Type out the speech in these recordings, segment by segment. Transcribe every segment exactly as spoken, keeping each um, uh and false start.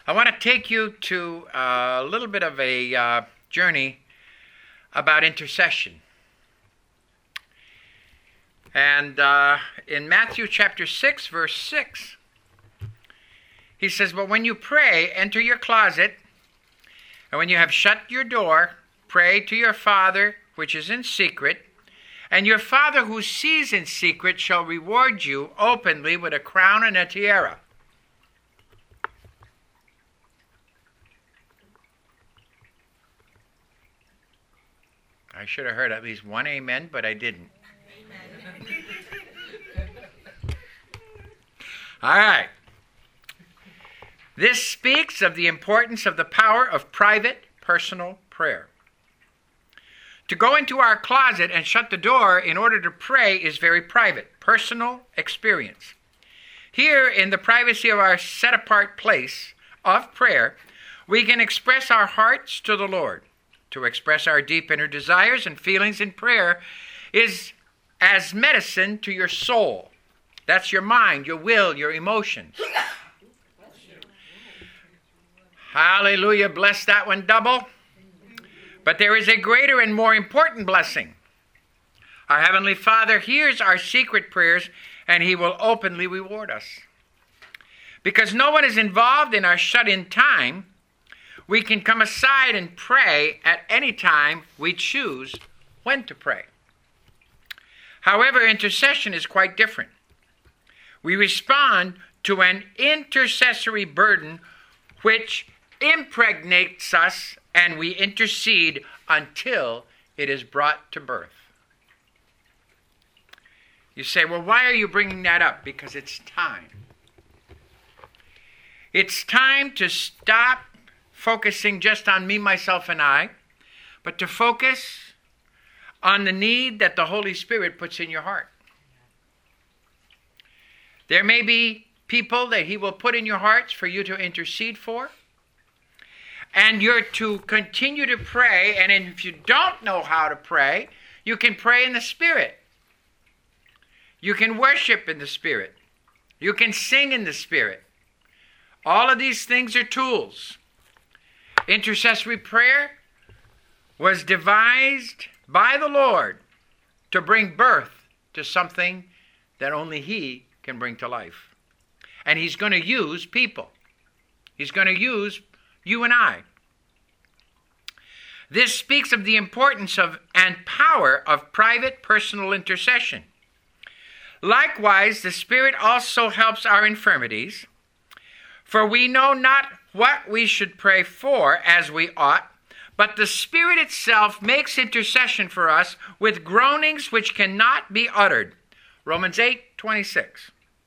I want to take you to a little bit of a uh, journey about intercession. And uh, in Matthew chapter six, verse six, he says, "But when you pray, enter your closet, and when you have shut your door, pray to your Father which is in secret, and your Father who sees in secret shall reward you openly with a crown and a tiara." I should have heard at least one amen, but I didn't. Amen. All right. This speaks of the importance of the power of private, personal prayer. To go into our closet and shut the door in order to pray is very private, personal experience. Here, in the privacy of our set-apart place of prayer, we can express our hearts to the Lord. To express our deep inner desires and feelings in prayer is as medicine to your soul. That's your mind, your will, your emotions. Hallelujah, bless that one double. But there is a greater and more important blessing. Our Heavenly Father hears our secret prayers, and He will openly reward us. Because no one is involved in our shut-in time, we can come aside and pray at any time we choose when to pray. However, intercession is quite different. We respond to an intercessory burden which impregnates us, and we intercede until it is brought to birth. You say, well, why are you bringing that up? Because it's time. It's time to stop focusing just on me, myself, and I, but to focus on the need that the Holy Spirit puts in your heart. There may be people that He will put in your hearts for you to intercede for, and you're to continue to pray, and if you don't know how to pray, you can pray in the Spirit. You can worship in the Spirit. You can sing in the Spirit. All of these things are tools. Intercessory prayer was devised by the Lord to bring birth to something that only He can bring to life. And He's going to use people. He's going to use you and I. This speaks of the importance of and power of private personal intercession. Likewise, the Spirit also helps our infirmities, for we know not what we should pray for as we ought, but the Spirit itself makes intercession for us with groanings which cannot be uttered. Romans eight twenty-six.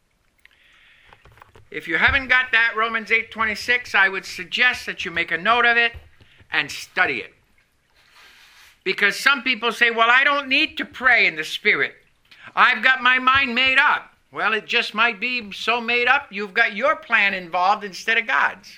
If you haven't got that, Romans eight twenty-six, I would suggest that you make a note of it and study it. Because some people say, well, I don't need to pray in the Spirit. I've got my mind made up. Well, it just might be so made up, you've got your plan involved instead of God's.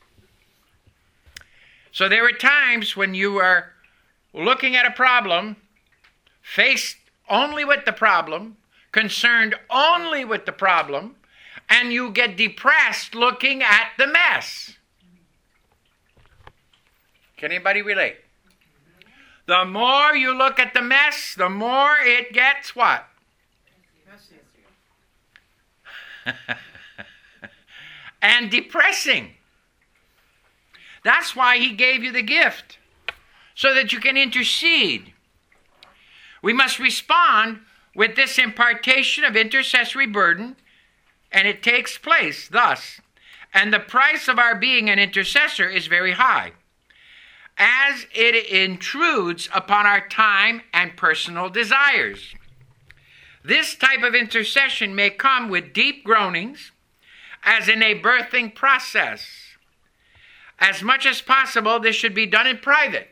So there are times when you are looking at a problem, faced only with the problem, concerned only with the problem, and you get depressed looking at the mess. Can anybody relate? The more you look at the mess, the more it gets what? And depressing. That's why He gave you the gift, so that you can intercede. We must respond with this impartation of intercessory burden, and it takes place thus. And the price of our being an intercessor is very high, as it intrudes upon our time and personal desires. This type of intercession may come with deep groanings, as in a birthing process. As much as possible, this should be done in private.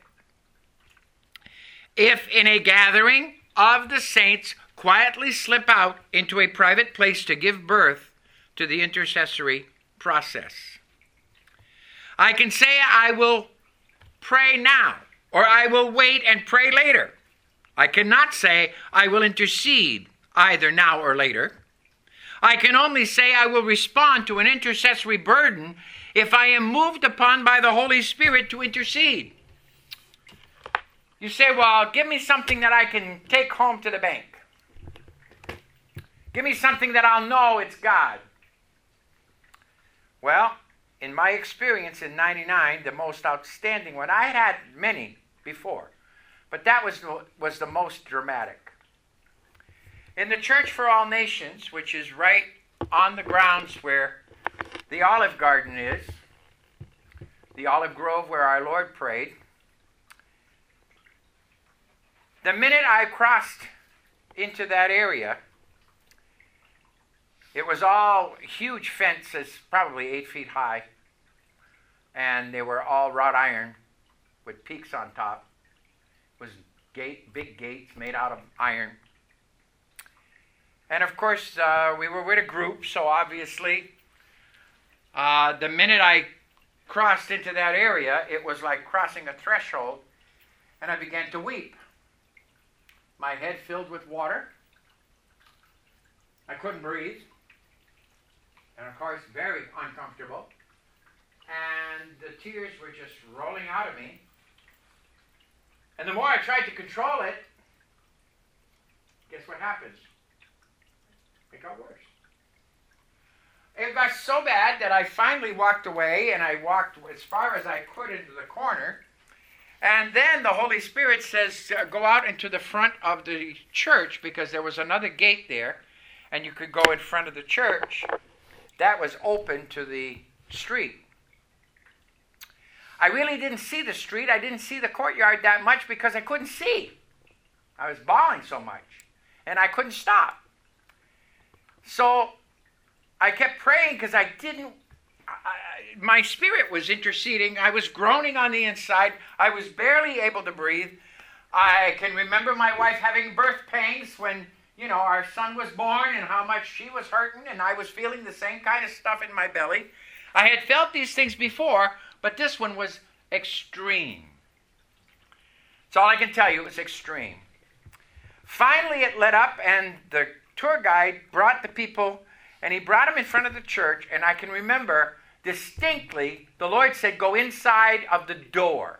If in a gathering of the saints, quietly slip out into a private place to give birth to the intercessory process. I can say I will pray now, or I will wait and pray later. I cannot say I will intercede either now or later. I can only say I will respond to an intercessory burden if I am moved upon by the Holy Spirit to intercede. You say, well, give me something that I can take home to the bank. Give me something that I'll know it's God. Well, in my experience in ninety-nine, the most outstanding one, I had had many before, but that was, was the most dramatic. In the Church for All Nations, which is right on the grounds where the Olive Garden is, the olive grove where our Lord prayed, the minute I crossed into that area, it was all huge fences, probably eight feet high, and they were all wrought iron with peaks on top. It was gate, big gates made out of iron. And of course, uh, we were with a group, so obviously, uh, the minute I crossed into that area, it was like crossing a threshold, and I began to weep. My head filled with water. I couldn't breathe. And of course, very uncomfortable. And the tears were just rolling out of me. And the more I tried to control it, guess what happens? It got worse. It got so bad that I finally walked away, and I walked as far as I could into the corner. And then the Holy Spirit says, uh, go out into the front of the church, because there was another gate there, and you could go in front of the church. That was open to the street. I really didn't see the street. I didn't see the courtyard that much because I couldn't see. I was bawling so much, and I couldn't stop. So I kept praying because I didn't, I, my spirit was interceding. I was groaning on the inside. I was barely able to breathe. I can remember my wife having birth pains when, you know, our son was born, and how much she was hurting, and I was feeling the same kind of stuff in my belly. I had felt these things before, but this one was extreme. That's all I can tell you. It was extreme. Finally, it let up, and the tour guide brought the people, and he brought them in front of the church, and I can remember distinctly the Lord said, go inside of the door.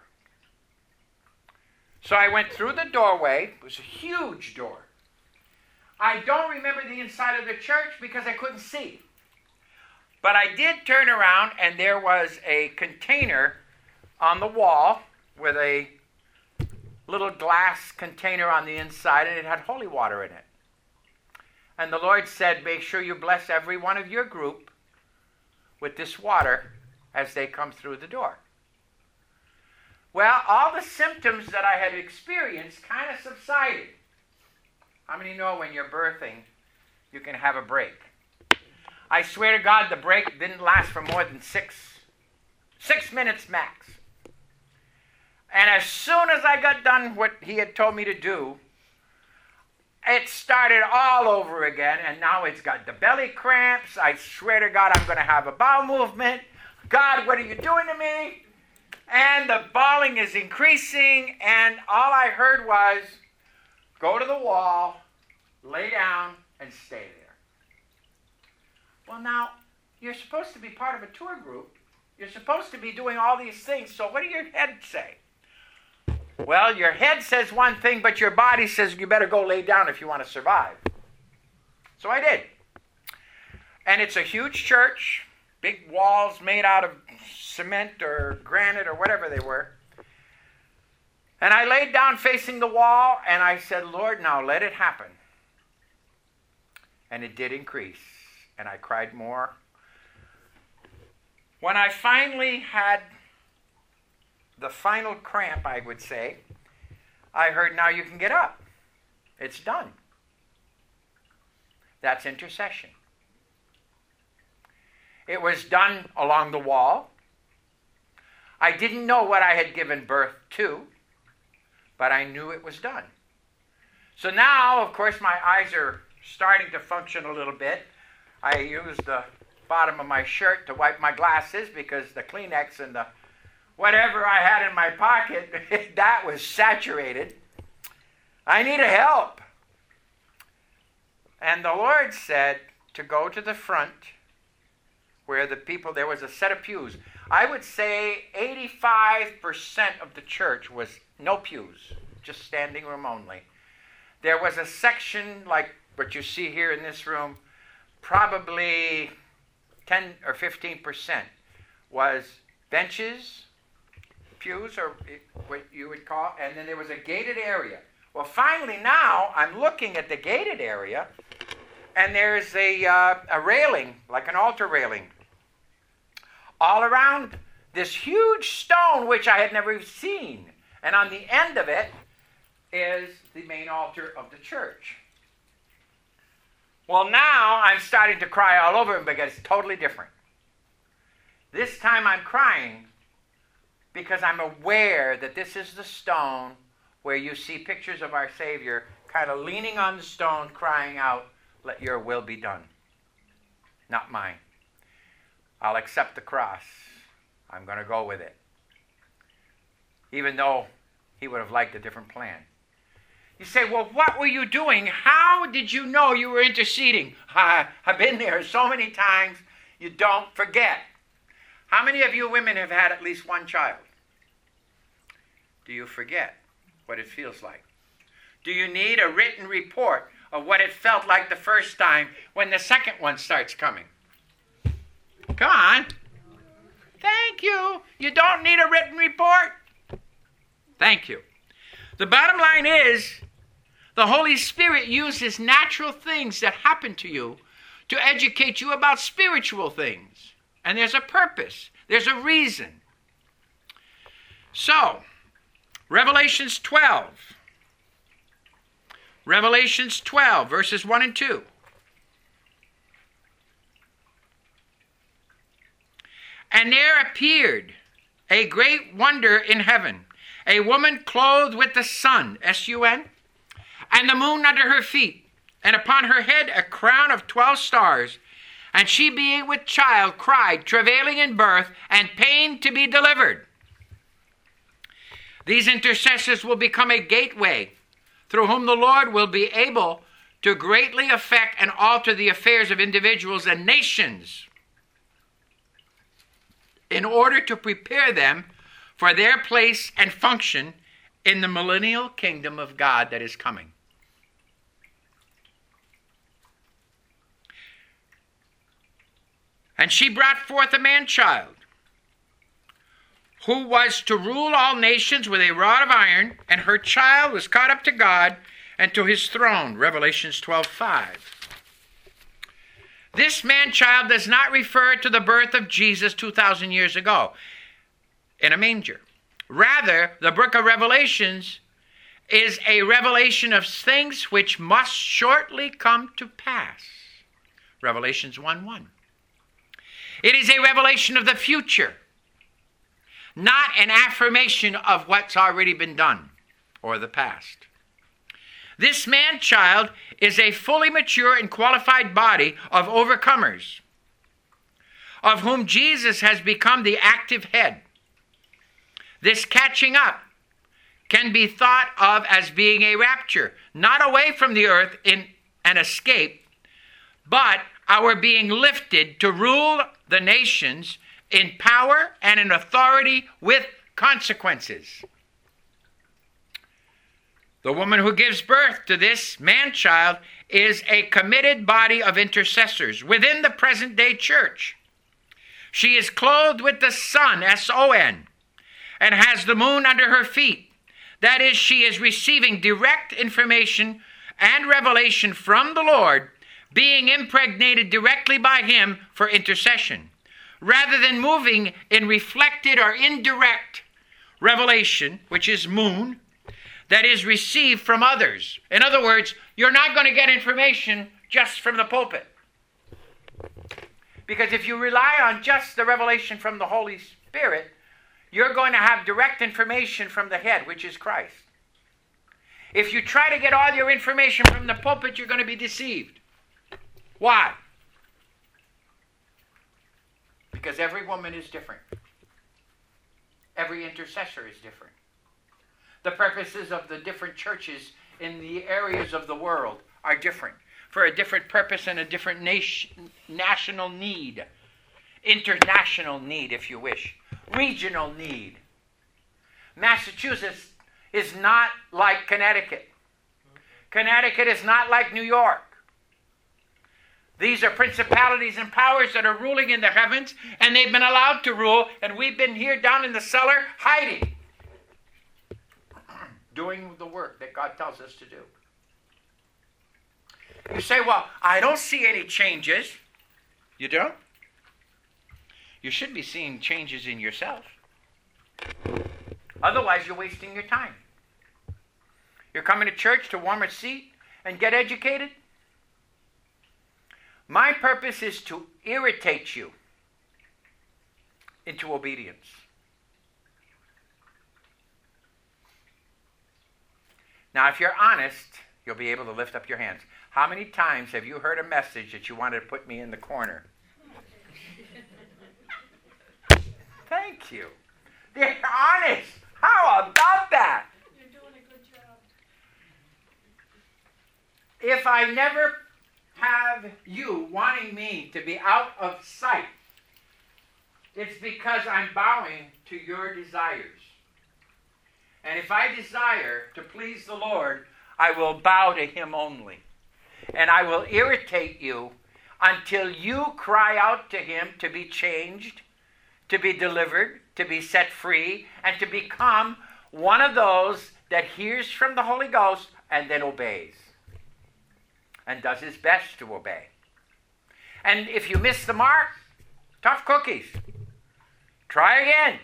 So I went through the doorway. It was a huge door. I don't remember the inside of the church because I couldn't see. But I did turn around, and there was a container on the wall with a little glass container on the inside, and it had holy water in it. And the Lord said, make sure you bless every one of your group with this water as they come through the door. Well, all the symptoms that I had experienced kind of subsided. How many know when you're birthing, you can have a break? I swear to God, the break didn't last for more than six, six minutes max. And as soon as I got done what he had told me to do, it started all over again, and now it's got the belly cramps. I swear to God, I'm going to have a bowel movement. God, what are you doing to me? And the bawling is increasing, and all I heard was, go to the wall, lay down, and stay there. Well, now, you're supposed to be part of a tour group. You're supposed to be doing all these things, so what do your head say? Well, your head says one thing, but your body says you better go lay down if you want to survive. So I did. And it's a huge church, big walls made out of cement or granite or whatever they were. And I laid down facing the wall, and I said, Lord, now let it happen. And it did increase, and I cried more. When I finally had the final cramp, I would say, I heard, now you can get up. It's done. That's intercession. It was done along the wall. I didn't know what I had given birth to, but I knew it was done. So now, of course, my eyes are starting to function a little bit. I used the bottom of my shirt to wipe my glasses because the Kleenex and the whatever I had in my pocket, that was saturated. I needed help. And the Lord said, to go to the front where the people, there was a set of pews. I would say eighty-five percent of the church was no pews, just standing room only. There was a section like what you see here in this room, probably ten or fifteen percent was benches, pews, or what you would call, and then there was a gated area. Well, finally now I'm looking at the gated area, and there's a, uh, a railing, like an altar railing, all around this huge stone which I had never seen. And on the end of it is the main altar of the church. Well, now I'm starting to cry all over it because it's totally different. This time I'm crying because I'm aware that this is the stone where you see pictures of our Savior kind of leaning on the stone, crying out, "Let your will be done, not mine. I'll accept the cross. I'm going to go with it." Even though he would have liked a different plan. You say, well, what were you doing? How did you know you were interceding? I, I've been there so many times, you don't forget. How many of you women have had at least one child? Do you forget what it feels like? Do you need a written report of what it felt like the first time when the second one starts coming? Come on. Thank you. You don't need a written report? Thank you. The bottom line is, the Holy Spirit uses natural things that happen to you to educate you about spiritual things. And there's a purpose. There's a reason. So, Revelations twelve. Revelations twelve, verses one and two. And there appeared a great wonder in heaven, a woman clothed with the sun, S U N, and the moon under her feet, and upon her head a crown of twelve stars. And she, being with child, cried, travailing in birth, and pain to be delivered. These intercessors will become a gateway through whom the Lord will be able to greatly affect and alter the affairs of individuals and nations in order to prepare them for their place and function in the millennial kingdom of God that is coming. And she brought forth a man-child, who was to rule all nations with a rod of iron, and her child was caught up to God and to his throne. Revelations twelve five. This man-child does not refer to the birth of Jesus two thousand years ago in a manger. Rather, the book of Revelations is a revelation of things which must shortly come to pass. Revelations one one. It is a revelation of the future, not an affirmation of what's already been done or the past. This man-child is a fully mature and qualified body of overcomers, of whom Jesus has become the active head. This catching up can be thought of as being a rapture, not away from the earth in an escape, but our being lifted to rule the nations in power and in authority with consequences. The woman who gives birth to this man-child is a committed body of intercessors within the present-day church. She is clothed with the sun, S O N, and has the moon under her feet. That is, she is receiving direct information and revelation from the Lord, being impregnated directly by him for intercession, rather than moving in reflected or indirect revelation, which is moon, that is received from others. In other words, you're not going to get information just from the pulpit. Because if you rely on just the revelation from the Holy Spirit, you're going to have direct information from the head, which is Christ. If you try to get all your information from the pulpit, you're going to be deceived. Why? Because every woman is different. Every intercessor is different. The purposes of the different churches in the areas of the world are different. for a different purpose and a different nation, national need. International need, if you wish. Regional need. Massachusetts is not like Connecticut. Connecticut is not like New York. These are principalities and powers that are ruling in the heavens, and they've been allowed to rule, and we've been here down in the cellar hiding, doing the work that God tells us to do. You say, well, I don't see any changes. You don't? You should be seeing changes in yourself. Otherwise, you're wasting your time. You're coming to church to warm a seat and get educated? My purpose is to irritate you into obedience. Now, if you're honest, you'll be able to lift up your hands. How many times have you heard a message that you wanted to put me in the corner? Thank you. They're honest. How about that? You're doing a good job. If I never have you wanting me to be out of sight, it's because I'm bowing to your desires. And if I desire to please the Lord, I will bow to Him only. And I will irritate you until you cry out to Him to be changed, to be delivered, to be set free, and to become one of those that hears from the Holy Ghost and then obeys. And does his best to obey. And if you miss the mark, tough cookies. Try again.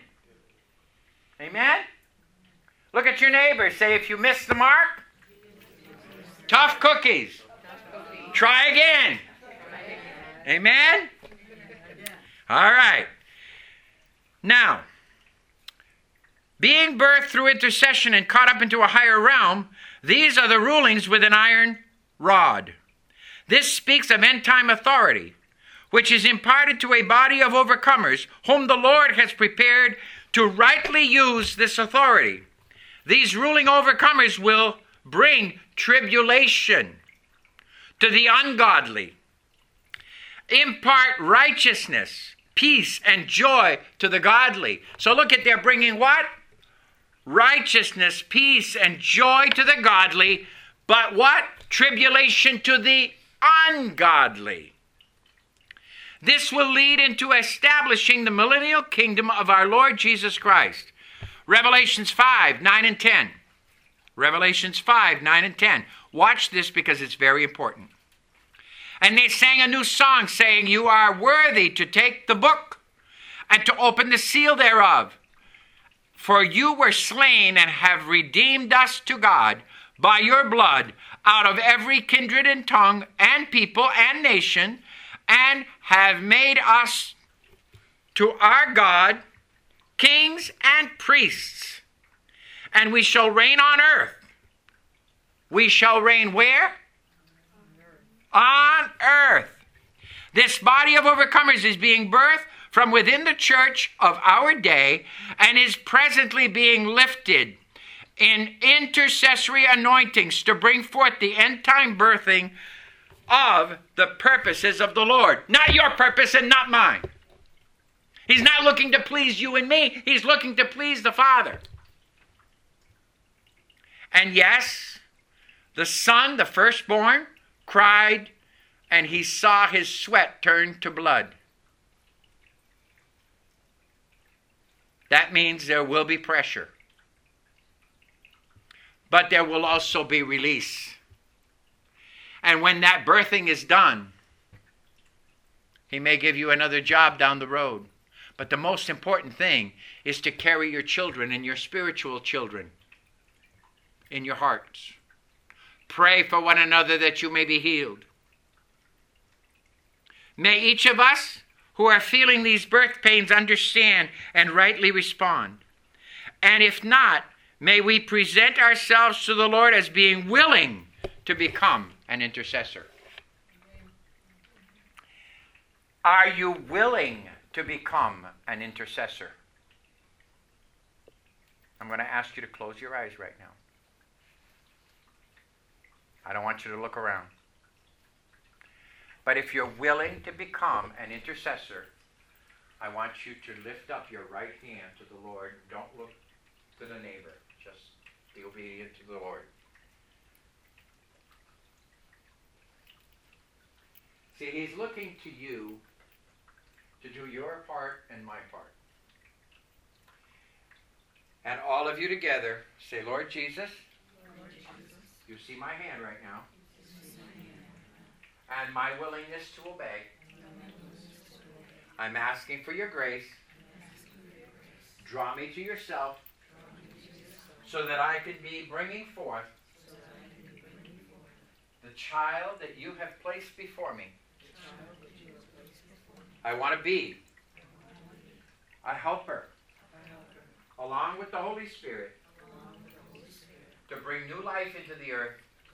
Amen? Look at your neighbor. Say, if you miss the mark, tough cookies. Try again. Amen? All right. Now, being birthed through intercession and caught up into a higher realm, these are the rulings with an iron rod. This speaks of end-time authority, which is imparted to a body of overcomers, whom the Lord has prepared to rightly use this authority. These ruling overcomers will bring tribulation to the ungodly, impart righteousness, peace, and joy to the godly. So look at, they're bringing what? Righteousness, peace, and joy to the godly, but what? Tribulation to the ungodly. This will lead into establishing the millennial kingdom of our Lord Jesus Christ. Revelations five, nine and ten. Revelations five, nine and ten. Watch this because it's very important. And they sang a new song, saying, you are worthy to take the book and to open the seal thereof. For you were slain and have redeemed us to God by your blood out of every kindred and tongue and people and nation, and have made us to our God kings and priests. And we shall reign on earth. We shall reign where? On earth. This body of overcomers is being birthed from within the church of our day and is presently being lifted in intercessory anointings to bring forth the end-time birthing of the purposes of the Lord. Not your purpose and not mine. He's not looking to please you and me. He's looking to please the Father. And yes, the son, the firstborn, cried, and he saw his sweat turn to blood. That means there will be pressure. But there will also be release. And when that birthing is done, he may give you another job down the road. But the most important thing is to carry your children and your spiritual children in your hearts. Pray for one another that you may be healed. May each of us who are feeling these birth pains understand and rightly respond. And if not, may we present ourselves to the Lord as being willing to become an intercessor. Are you willing to become an intercessor? I'm going to ask you to close your eyes right now. I don't want you to look around. But if you're willing to become an intercessor, I want you to lift up your right hand to the Lord. Don't look to the neighbor. Just be obedient to the Lord. See, he's looking to you to do your part and my part. And all of you together say, Lord Jesus, Lord Jesus, you see my hand right now, and my willingness to obey. I'm asking for your grace. Draw me to yourself so that I can be bringing forth the child that you have placed before me. I want to be a helper along with the Holy Spirit to bring new life into the earth.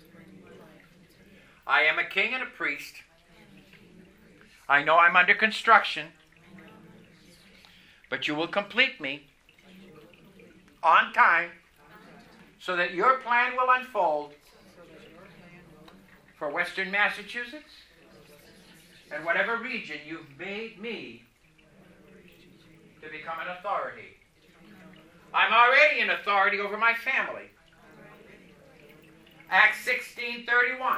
I am a king and a priest. I know I'm under construction, but you will complete me on time so that your plan will unfold for Western Massachusetts and whatever region you've made me to become an authority. I'm already an authority over my family. Acts sixteen thirty-one.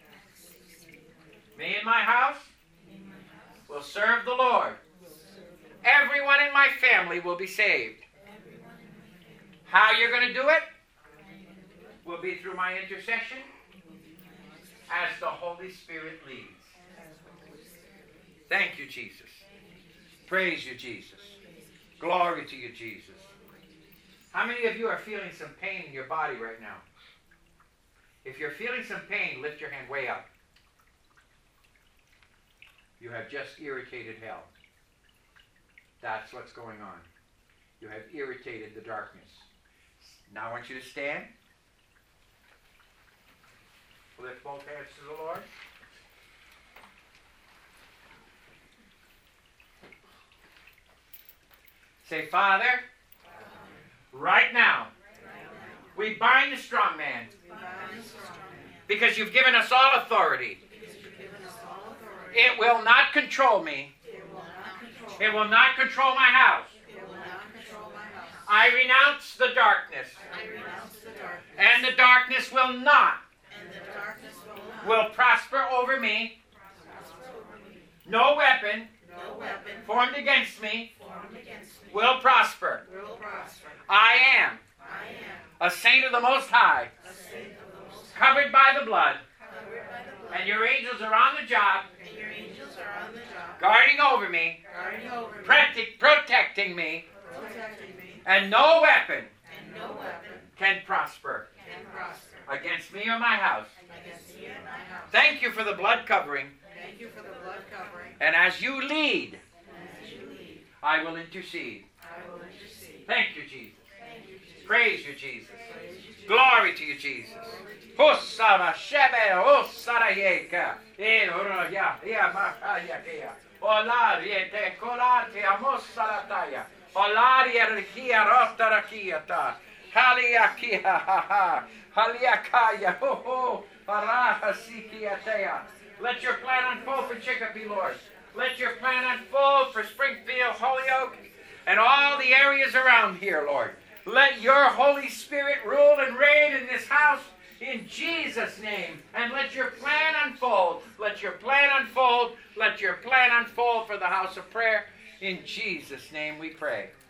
Me and my house will serve the Lord. Everyone in my family will be saved. How you're going to do it will be through my intercession as the Holy Spirit leads. Thank you, Jesus. Praise you, Jesus. Glory to you, Jesus. How many of you are feeling some pain in your body right now? If you're feeling some pain, lift your hand way up. You have just irritated hell. That's what's going on. You have irritated the darkness. Now I want you to stand. Lift both hands to the Lord. Say, Father, right now, we bind the strong man because you've given us all authority. It will not control me. It will not control my house. I renounce the darkness. And the darkness will not will prosper over me. No weapon formed against me will prosper. I am a saint of the Most High, covered by the blood. And your angels are on the job, guarding over me, protect, protecting me, and no weapon can prosper against me or my house. Thank you for the blood covering. And as you lead, I will intercede. Thank you, Jesus. Praise you, Jesus. Glory to you, Jesus. Hossara shebe hossara yeka. E ora ya ya makaya ya. Olari te kolati amosarataya. Olari erkia rotarakia ta. Haliakia ha ha. Haliakaya ho ho. Paraha sikiatea. Let your plan unfold for Chicopee, Lord. Let your plan unfold for Springfield, Holyoke, and all the areas around here, Lord. Let your Holy Spirit rule and reign in this house in Jesus' name. And let your plan unfold. Let your plan unfold. Let your plan unfold for the house of prayer. In Jesus' name we pray.